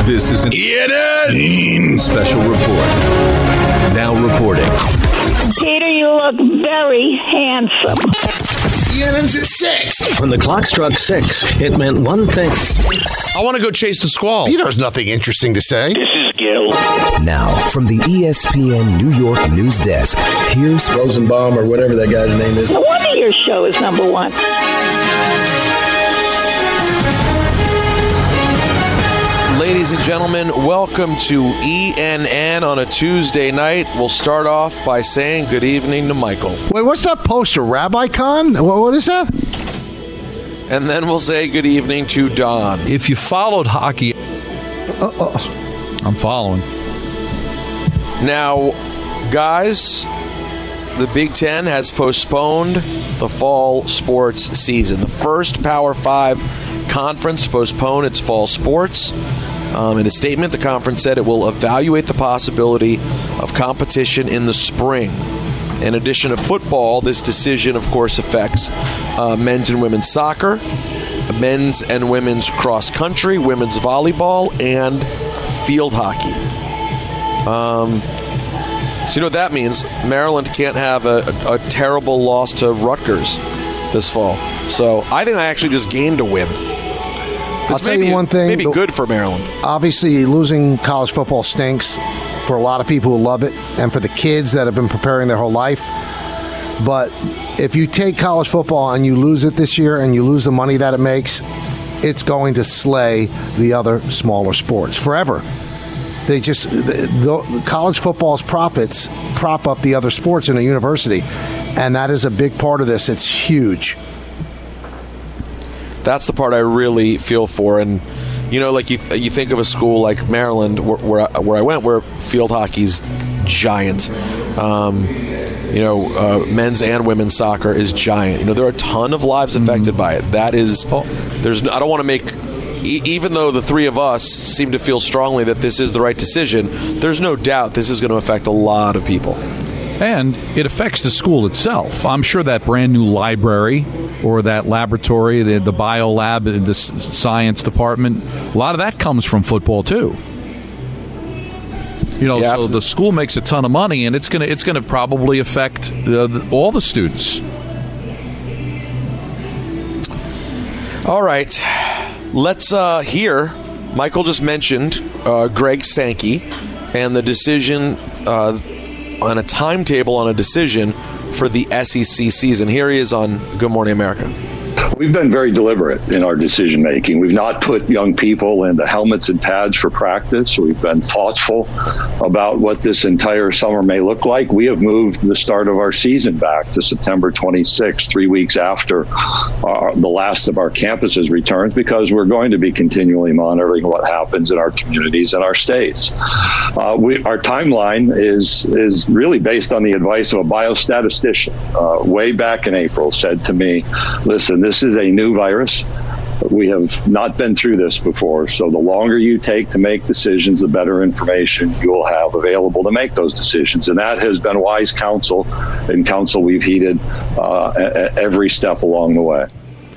This is an ENN special report. Now reporting. Peter, you look very handsome. ENN's at 6. When the clock struck 6, it meant one thing. I want to go chase the squall. Peter has nothing interesting to say. This is Gil. Now, from the ESPN New York news desk, here's Rosenbaum or whatever that guy's name is. No wonder your show is number one. Ladies and gentlemen, welcome to ENN on a Tuesday night. We'll start off by saying good evening to Michael. Wait, what's that poster? RabbiCon? What is that? And then we'll say good evening to Don. If you followed hockey, I'm following. Now, guys, the Big Ten has postponed the fall sports season. The first Power 5 conference to postpone its fall sports. In a statement, the conference said it will evaluate the possibility of competition in the spring. In addition to football, this decision, of course, affects men's and women's soccer, men's and women's cross country, women's volleyball, and field hockey. So you know what that means? Maryland can't have a terrible loss to Rutgers this fall. So I think I actually just gained a win. I'll tell you one thing. Maybe good for Maryland. Obviously, losing college football stinks for a lot of people who love it and for the kids that have been preparing their whole life. But if you take college football and you lose it this year and you lose the money that it makes, it's going to slay the other smaller sports forever. College football's profits prop up the other sports in a university, and that is a big part of this. It's huge. That's the part I really feel for. And, you know, like you think of a school like Maryland where I went, where field hockey's giant. Men's and women's soccer is giant. You know, there are a ton of lives affected by it. That is, I don't want to make, even though the three of us seem to feel strongly that this is the right decision, there's no doubt this is going to affect a lot of people. And it affects the school itself. I'm sure that brand new library or that laboratory, the bio lab, the science department, a lot of that comes from football too. You know, so the school makes a ton of money, and it's gonna probably affect all the students. All right, let's hear. Michael just mentioned Greg Sankey and the decision on a timetable on a decision for the SEC season. Here he is on Good Morning America. We've been very deliberate in our decision making. We've not put young people in the helmets and pads for practice. We've been thoughtful about what this entire summer may look like. We have moved the start of our season back to September 26th, 3 weeks after the last of our campuses returns, because we're going to be continually monitoring what happens in our communities and our states. Our timeline is really based on the advice of a biostatistician way back in April, said to me, listen, this is a new virus. We have not been through this before. So the longer you take to make decisions, the better information you will have available to make those decisions. And that has been wise counsel, and counsel we've heeded every step along the way.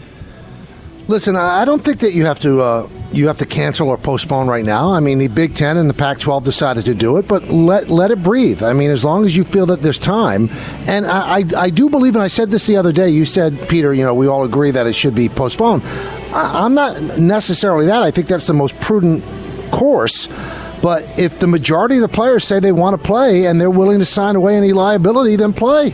Listen, I don't think that you have to cancel or postpone right now. I mean, the Big Ten and the Pac-12 decided to do it, but let it breathe. I mean, as long as you feel that there's time. And I do believe, and I said this the other day, you said, Peter, you know, we all agree that it should be postponed. I'm not necessarily that. I think that's the most prudent course. But if the majority of the players say they want to play and they're willing to sign away any liability, then play.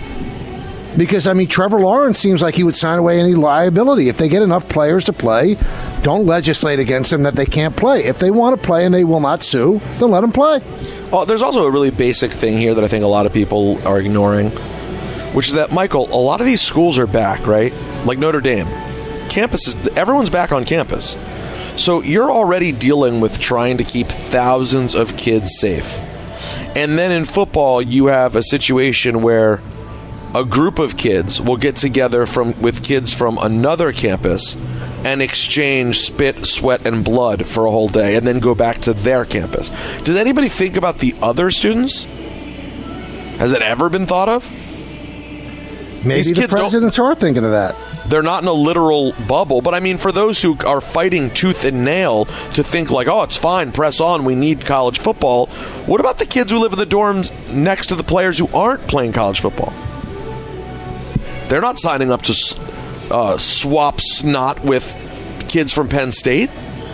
Because, I mean, Trevor Lawrence seems like he would sign away any liability. If they get enough players to play, don't legislate against them that they can't play. If they want to play and they will not sue, then let them play. Well, there's also a really basic thing here that I think a lot of people are ignoring, which is that, Michael, a lot of these schools are back, right? Like Notre Dame. Everyone's back on campus. So you're already dealing with trying to keep thousands of kids safe. And then in football, you have a situation where a group of kids will get together with kids from another campus and exchange spit, sweat, and blood for a whole day and then go back to their campus. Does anybody think about the other students? Has it ever been thought of? Maybe the presidents are thinking of that. They're not in a literal bubble. But I mean, for those who are fighting tooth and nail to think like, oh, it's fine, press on, we need college football. What about the kids who live in the dorms next to the players who aren't playing college football? They're not signing up to swap snot with kids from Penn State.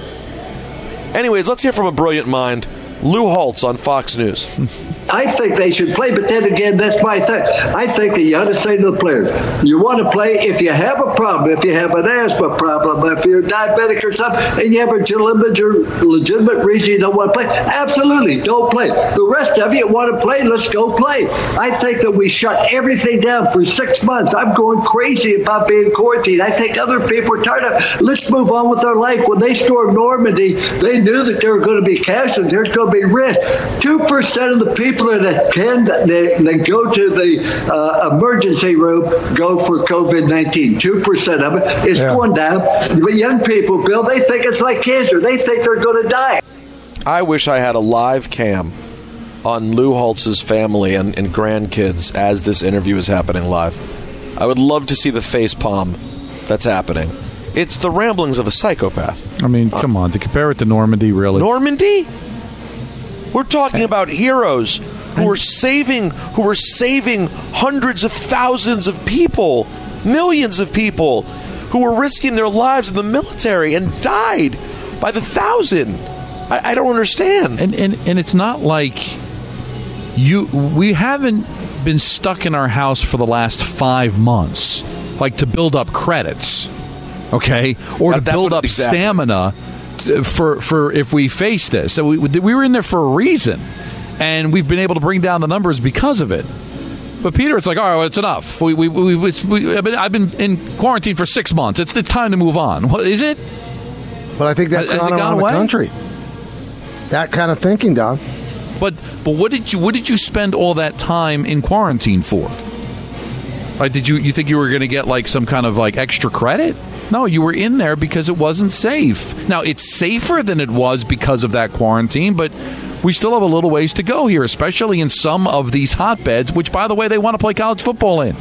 Anyways, let's hear from a brilliant mind, Lou Holtz on Fox News. I think they should play, but then again, that's my thing. I think that you ought to say to the players, you want to play if you have a problem, if you have an asthma problem, if you're diabetic or something, and you have a legitimate reason you don't want to play, absolutely, don't play. The rest of you want to play, let's go play. I think that we shut everything down for 6 months. I'm going crazy about being quarantined. I think other people are tired of let's move on with our life. When they stormed Normandy, they knew that there were going to be casualties, there's going to be risk. 2% of the people that attend, they go to the emergency room, go for COVID-19. 2% of it is going down. But young people, Bill, they think it's like cancer. They think they're going to die. I wish I had a live cam on Lou Holtz's family and grandkids as this interview is happening live. I would love to see the face palm that's happening. It's the ramblings of a psychopath. I mean, come on, to compare it to Normandy, really? Normandy? We're talking about heroes who were saving hundreds of thousands of people, millions of people who were risking their lives in the military and died by the thousand. I don't understand. And it's not like we haven't been stuck in our house for the last 5 months, like to build up credits, okay, or to build up stamina. For if we face this, so we were in there for a reason, and we've been able to bring down the numbers because of it. But Peter, it's like, all right, well, it's enough. I've been in quarantine for 6 months. It's the time to move on. Well, is it? But I think that's gone around the country. That kind of thinking, Don. But what did you spend all that time in quarantine for? Like, you think you were going to get like some kind of like extra credit? No, you were in there because it wasn't safe. Now, it's safer than it was because of that quarantine, but we still have a little ways to go here, especially in some of these hotbeds, which, by the way, they want to play college football in.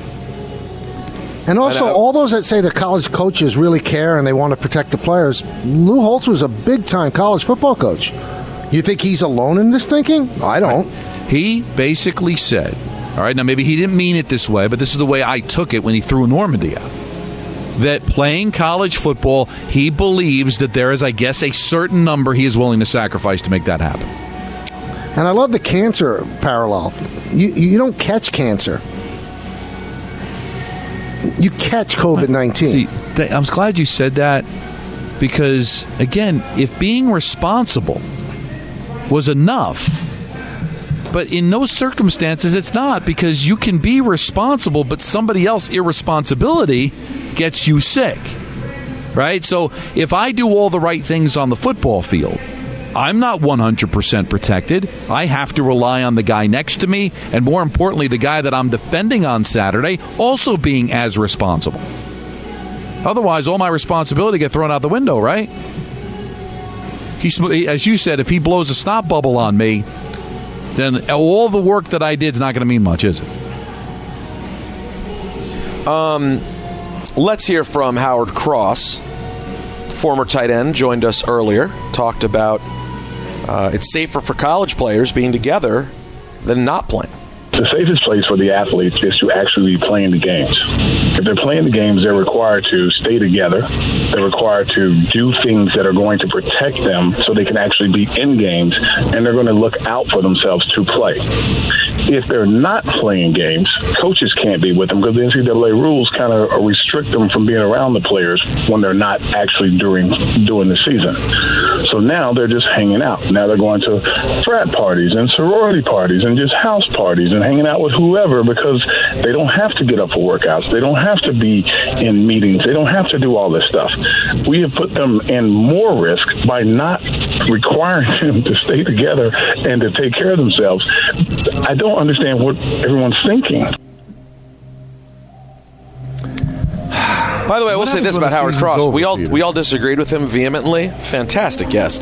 And also, all those that say the college coaches really care and they want to protect the players, Lou Holtz was a big-time college football coach. You think he's alone in this thinking? I don't. He basically said, all right, now maybe he didn't mean it this way, but this is the way I took it when he threw Normandy out. That playing college football, he believes that there is, I guess, a certain number he is willing to sacrifice to make that happen. And I love the cancer parallel. You don't catch cancer. You catch COVID-19. See, I'm glad you said that because, again, if being responsible was enough, but in those circumstances it's not, because you can be responsible, but somebody else's irresponsibility gets you sick, right? So if I do all the right things on the football field, I'm not 100% protected. I have to rely on the guy next to me, and more importantly, the guy that I'm defending on Saturday also being as responsible. Otherwise, all my responsibility get thrown out the window, right? As you said, if he blows a snot bubble on me, then all the work that I did is not going to mean much, is it? Let's hear from Howard Cross, former tight end, joined us earlier, talked about it's safer for college players being together than not playing. The safest place for the athletes is to actually be playing the games. If they're playing the games, they're required to stay together. They're required to do things that are going to protect them so they can actually be in games, and they're going to look out for themselves to play. If they're not playing games, coaches can't be with them because the NCAA rules kind of restrict them from being around the players when they're not actually doing the season. So now they're just hanging out. Now they're going to frat parties and sorority parties and just house parties and hanging out with whoever because they don't have to get up for workouts. They don't have to be in meetings. They don't have to do all this stuff. We have put them in more risk by not requiring them to stay together and to take care of themselves. I don't understand what everyone's thinking. By the way, I will say this about Howard Cross. We all disagreed with him vehemently. Fantastic guest.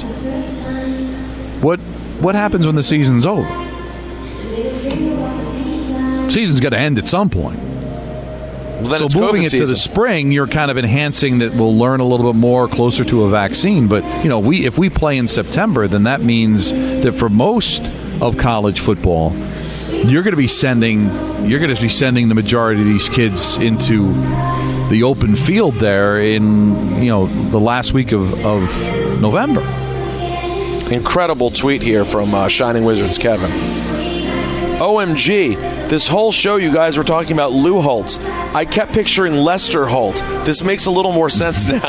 What happens when the season's over? Season's got to end at some point. Well, then so it's moving COVID it to the season. spring, you're kind of enhancing that we'll learn a little bit more closer to a vaccine. But if we play in September, then that means that for most of college football, you're going to be sending the majority of these kids into the open field there in the last week of November. Incredible tweet here from Shining Wizards Kevin. OMG, this whole show you guys were talking about Lou Holtz. I kept picturing Lester Holt. This makes a little more sense now.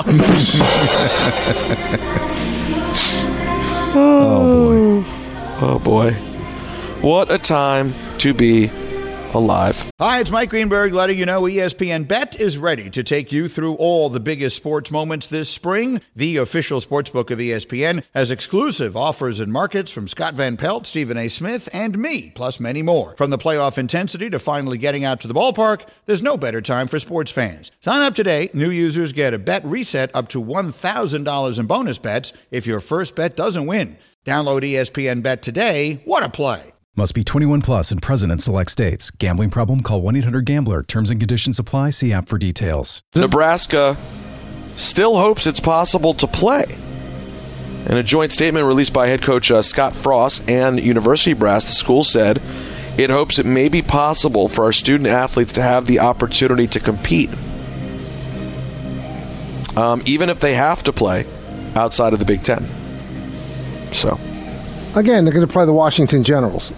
Oh boy. What a time to be alive. Hi, it's Mike Greenberg letting you know ESPN Bet is ready to take you through all the biggest sports moments this spring. The official sportsbook of ESPN has exclusive offers and markets from Scott Van Pelt, Stephen A. Smith, and me, plus many more. From the playoff intensity to finally getting out to the ballpark, there's no better time for sports fans. Sign up today. New users get a bet reset up to $1,000 in bonus bets if your first bet doesn't win. Download ESPN Bet today. What a play. Must be 21 plus and present in select states. Gambling problem? Call 1-800-GAMBLER. Terms and conditions apply. See app for details. Nebraska still hopes it's possible to play. In a joint statement released by head coach Scott Frost and University Brass, the school said it hopes it may be possible for our student athletes to have the opportunity to compete, even if they have to play outside of the Big Ten. So, again, they're going to play the Washington Generals.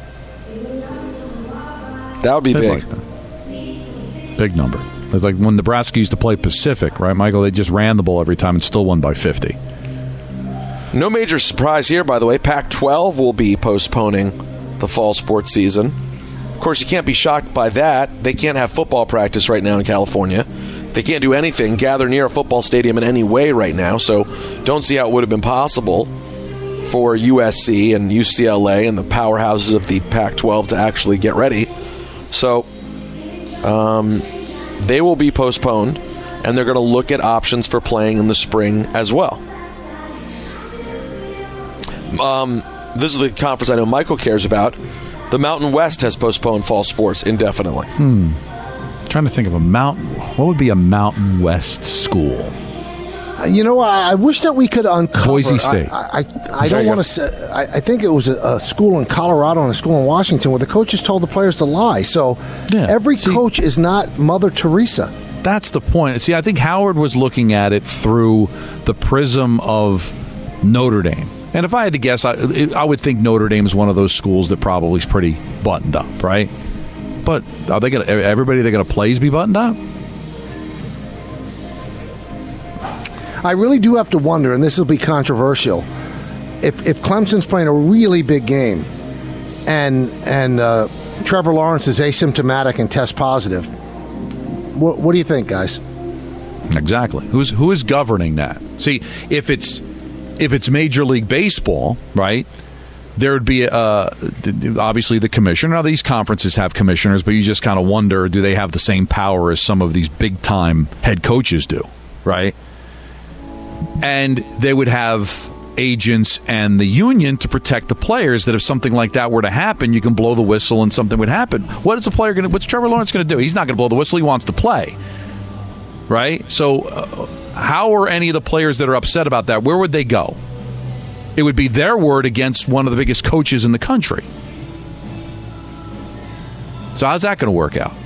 That would be big. Big number. It's like when Nebraska used to play Pacific, right, Michael? They just ran the ball every time and still won by 50. No major surprise here, by the way. Pac-12 will be postponing the fall sports season. Of course, you can't be shocked by that. They can't have football practice right now in California. They can't do anything, gather near a football stadium in any way right now, so don't see how it would have been possible for USC and UCLA and the powerhouses of the Pac-12 to actually get ready. So they will be postponed, and they're going to look at options for playing in the spring as well. This is the conference I know Michael cares about. The Mountain West has postponed fall sports indefinitely. Trying to think of what would be a Mountain West school? I wish that we could uncover. Boise State. I don't want to say. I think it was a school in Colorado and a school in Washington where the coaches told the players to lie. So every coach is not Mother Teresa. That's the point. See, I think Howard was looking at it through the prism of Notre Dame. And if I had to guess, I would think Notre Dame is one of those schools that probably is pretty buttoned up, right? But are they going to everybody they're going to play is be buttoned up? I really do have to wonder, and this will be controversial, if Clemson's playing a really big game and Trevor Lawrence is asymptomatic and test positive. What do you think, guys? Exactly. Who is governing that? See, if it's Major League Baseball, right? There would be obviously the commissioner. Now, these conferences have commissioners, but you just kind of wonder, do they have the same power as some of these big-time head coaches do, right? And they would have agents and the union to protect the players that if something like that were to happen, you can blow the whistle and something would happen. What's Trevor Lawrence going to do? He's not going to blow the whistle. He wants to play, right? So how are any of the players that are upset about that, where would they go? It would be their word against one of the biggest coaches in the country. So how's that going to work out?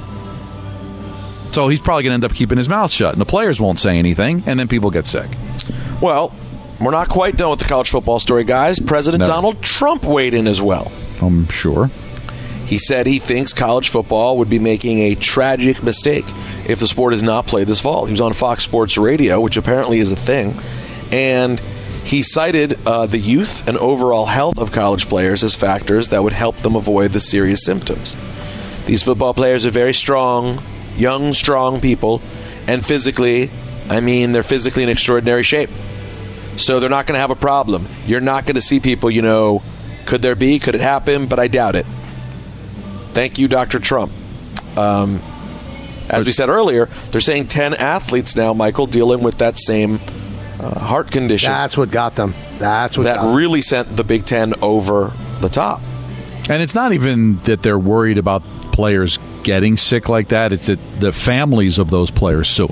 So he's probably going to end up keeping his mouth shut, and the players won't say anything, and then people get sick. Well, we're not quite done with the college football story, guys. President Donald Trump weighed in as well. I'm sure. He said he thinks college football would be making a tragic mistake if the sport is not played this fall. He was on Fox Sports Radio, which apparently is a thing, and he cited the youth and overall health of college players as factors that would help them avoid the serious symptoms. These football players are very strong, young, strong people, and physically, they're physically in extraordinary shape. So they're not going to have a problem. You're not going to see people, could it happen? But I doubt it. Thank you, Dr. Trump. As we said earlier, they're saying 10 athletes now, Michael, dealing with that same heart condition. That's what got them. That really sent the Big Ten over the top. And it's not even that they're worried about players getting sick like that, it's the families of those players suing.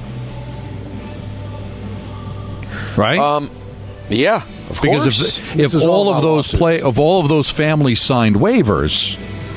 Right? Yeah, of because course. if all of those families signed waivers,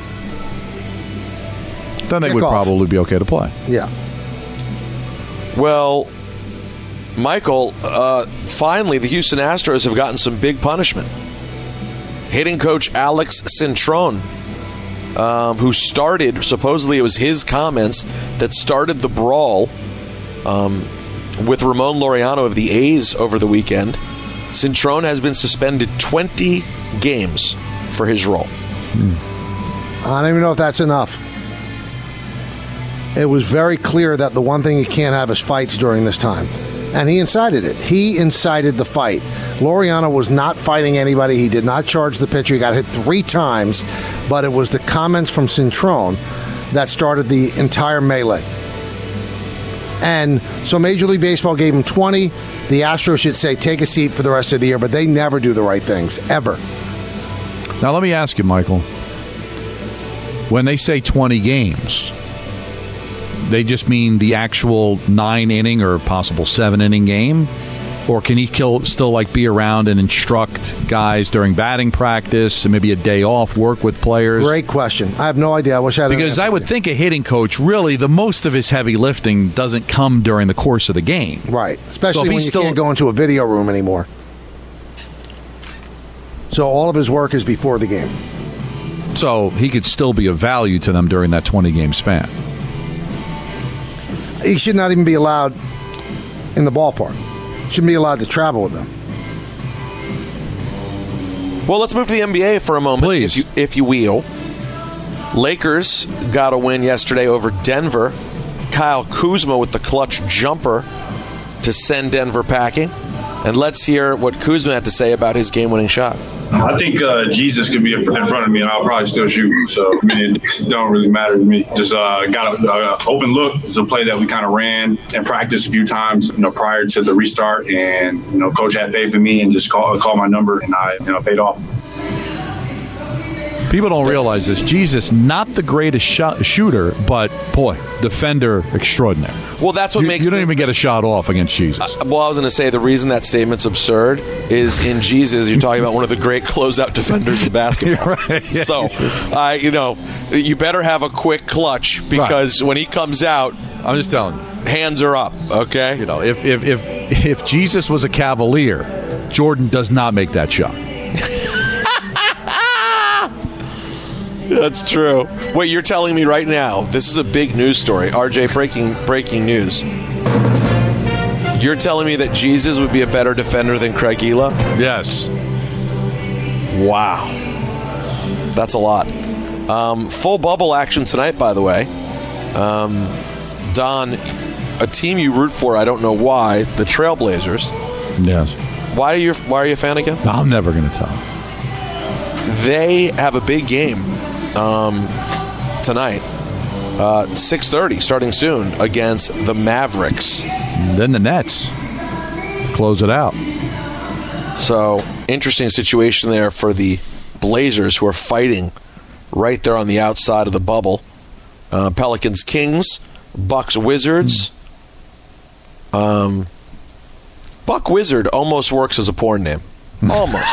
then they would probably be okay to play. Yeah. Well, Michael, finally the Houston Astros have gotten some big punishment. Hitting coach Alex Cintron, who started, supposedly it was his comments that started the brawl with Ramon Laureano of the A's over the weekend. Cintron has been suspended 20 games for his role. I don't even know if that's enough. It was very clear that the one thing you can't have is fights during this time. And he incited it. He incited the fight. Laureano was not fighting anybody. He did not charge the pitcher. He got hit 3 times. But it was the comments from Cintron that started the entire melee. And so Major League Baseball gave him 20. The Astros should say, take a seat for the rest of the year. But they never do the right things, ever. Now, let me ask you, Michael. When they say 20 games, they just mean the actual 9-inning or possible 7-inning game? Or can he still be around and instruct guys during batting practice and maybe a day off, work with players? Great question. I have no idea. I wish I had an Because answer I would think a hitting coach, really, the most of his heavy lifting doesn't come during the course of the game. Right. Especially when you can't go into a video room anymore. So all of his work is before the game. So he could still be of value to them during that 20-game span. He should not even be allowed in the ballpark. Shouldn't be allowed to travel with them. Well, let's move to the NBA for a moment, please, if you will. Lakers got a win yesterday over Denver. Kyle Kuzma with the clutch jumper to send Denver packing. And let's hear what Kuzma had to say about his game-winning shot. I think Jesus could be in front of me, and I'll probably still shoot. So, I mean, it don't really matter to me. Just got an open look. It's a play that we kind of ran and practiced a few times, prior to the restart. And, Coach had faith in me and just called my number, and I, paid off. People don't realize this. Jesus, not the greatest shooter, but, boy, defender extraordinary. Well, that's what makes... You don't even get a shot off against Jesus. Well, I was going to say the reason that statement's absurd is in Jesus, you're talking about one of the great closeout defenders in basketball. Right. Yeah. So, you better have a quick clutch because when he comes out... I'm just telling you. Hands are up, okay? If Jesus was a Cavalier, Jordan does not make that shot. That's true. Wait, you're telling me right now, this is a big news story. RJ, breaking news. You're telling me that Jesus would be a better defender than Craig Ela? Yes. Wow. That's a lot. Full bubble action tonight, by the way. Don, a team you root for, I don't know why, the Trailblazers. Yes. Why are you a fan again? I'm never going to tell. They have a big game tonight, 6:30, starting soon, against the Mavericks. And then the Nets close it out. So, interesting situation there for the Blazers, who are fighting right there on the outside of the bubble. Pelicans, Kings, Bucks, Wizards. Buck Wizard almost works as a porn name. Almost.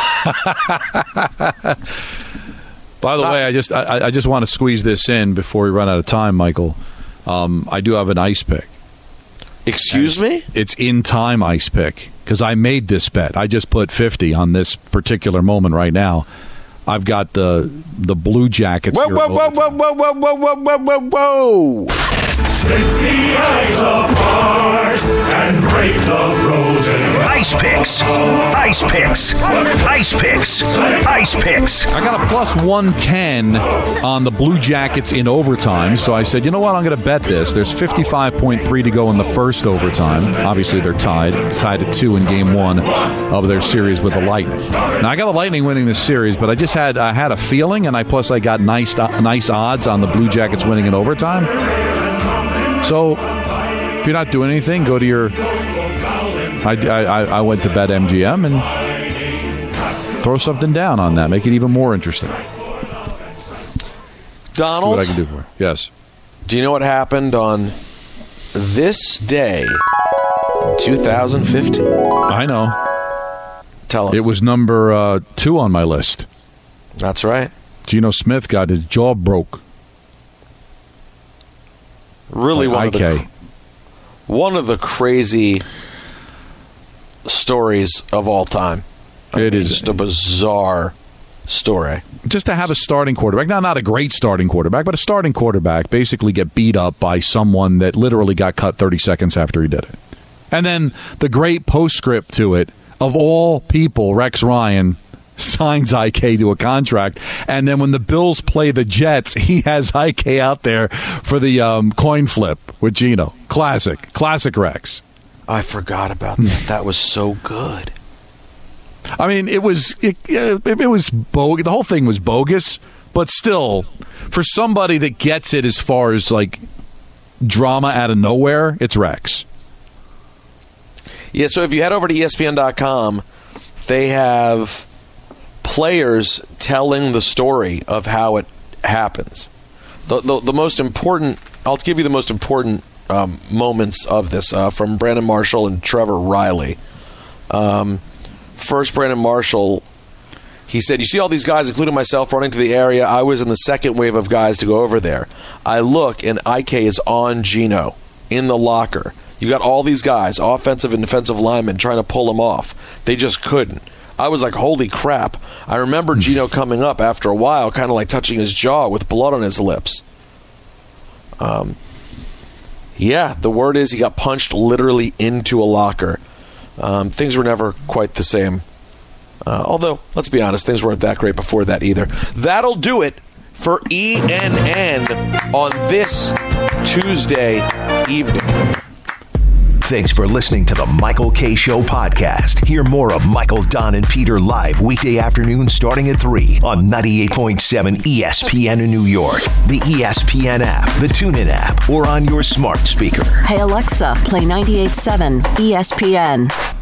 By the way, I just want to squeeze this in before we run out of time, Michael. I do have an ice pick. Excuse me? It's in time ice pick because I made this bet. I just put 50 on this particular moment right now. I've got the Blue Jackets. Whoa, whoa, whoa, whoa, whoa, whoa, whoa, whoa, whoa, whoa, whoa. Split the ice apart and break the frozen. Ice picks. Ice picks. Ice picks. Ice picks. I got a plus 110 on the Blue Jackets in overtime, so I said, you know what, I'm going to bet this. There's 55.3 to go in the first overtime. Obviously, they're tied at 2 in Game 1 of their series with the Lightning. Now, I got the Lightning winning this series, but I had a feeling, and I got nice odds on the Blue Jackets winning in overtime. So, if you're not doing anything, go to your... I went to BetMGM and throw something down on that. Make it even more interesting. Donald? See what I can do for you. Yes. Do you know what happened on this day in 2015? I know. Tell us. It was number 2 on my list. That's right. Geno Smith got his jaw broke. Really one of the crazy stories of all time. It is just a bizarre story. Just to have a starting quarterback, not a great starting quarterback, but a starting quarterback basically get beat up by someone that literally got cut 30 seconds after he did it. And then the great postscript to it, of all people, Rex Ryan signs IK to a contract, and then when the Bills play the Jets, he has IK out there for the coin flip with Geno. Classic Rex. I forgot about that. That was so good. I mean, it was bogus. The whole thing was bogus, but still, for somebody that gets it as far as like drama out of nowhere, it's Rex. Yeah, so if you head over to ESPN.com, they have players telling the story of how it happens. The most important, I'll give you the most important moments of this from Brandon Marshall and Trevor Riley. First, Brandon Marshall, he said, "You see all these guys, including myself, running to the area. I was in the second wave of guys to go over there. I look, and IK is on Geno in the locker. You got all these guys, offensive and defensive linemen, trying to pull him off. They just couldn't. I was like, holy crap. I remember Geno coming up after a while, kind of like touching his jaw with blood on his lips." Yeah, the word is he got punched literally into a locker. Things were never quite the same. Although, let's be honest, things weren't that great before that either. That'll do it for ENN on this Tuesday evening. Thanks for listening to the Michael Kay Show podcast. Hear more of Michael, Don, and Peter live weekday afternoons starting at 3 on 98.7 ESPN in New York, the ESPN app, the TuneIn app, or on your smart speaker. Hey Alexa, play 98.7 ESPN.